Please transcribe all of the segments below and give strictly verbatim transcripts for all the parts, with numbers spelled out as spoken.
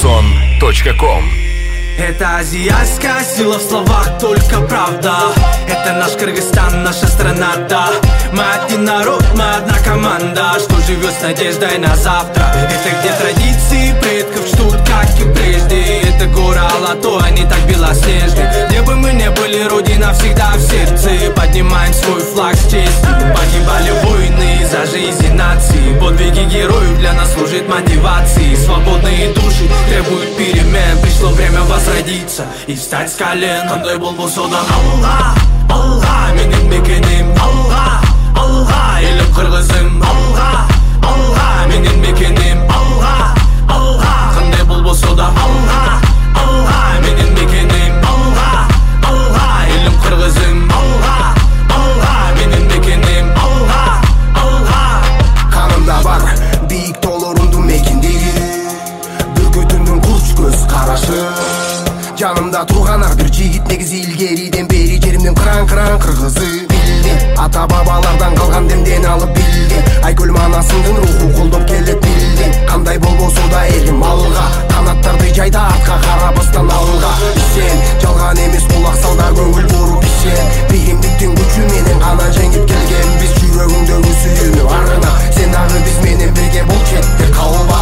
шансон точка ком. Это азиатская сила в словах, только правда. Это наш Кыргызстан, наша страна, да. Мы один народ, мы одна команда, что живет с надеждой на завтра. Это где традиции предков ждут, как и прежде. Это гора Алатой, они так белоснежны. Где бы мы ни были, родина всегда в сердце. Поднимаем свой флаг с честью. Погибали воины за жизнь нации. Подвиги героев для нас служат мотивацией. Свободные души требуют перемен. Пришло время возродиться и встать с колен. Кандай болбо содан Алла, Алла, менин мекеним Алла, Алла, элим кыргызым Алла, Алла, менин мекеним Алла, Алла, кандай болбо содан Алла, Алла, менин мекеним Алла, Алла, элим кыргызым Алла, Алла, менин мекеним Алла, Алла. Канымда бар бийик тоолорундун мекендеги, бүркөтүмдүн курч көз карашы. Жанымда турган ар бир жигит негизи илгериден бери жеримдин кыран-кыран кыргызы билдим. Ата бабалардан калган демден алып билдим. Айкөл манасынын руху колдоп келет билдим. Кандай болбосо да элим алга, канаттарды жайда артка карабастан алга. Ишен жалган эмес, кулак салда көңүл буруп ишен. Бийимдиктин күчү менен гана жеңип келген биз. Жүрөгүңдөгү сүйүүнү арына, сен дагы биз менен бирге бул четте калба.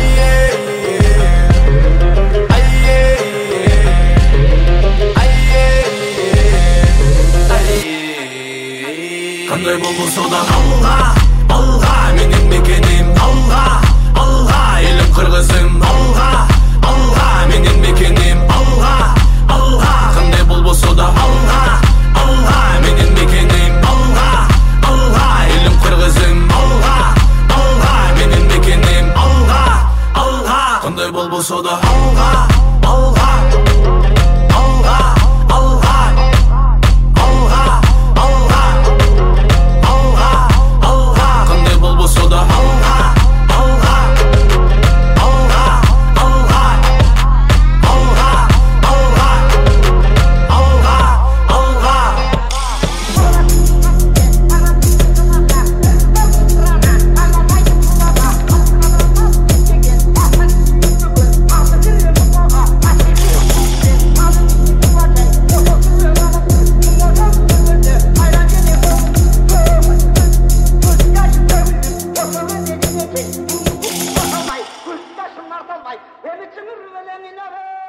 Кандай болбосо да Алла, Алла, менин мекеним Алла, Алла, элим кыргызым Алла, Алла, менин мекеним Алла, Алла, кандай болбосо да Алла, Алла, менин мекеним Алла, Алла, элим кыргызым Алла, Алла, менин мекеним Алла, Алла, кандай болбосо да Алла, Алла. Emi çınır rüvelenine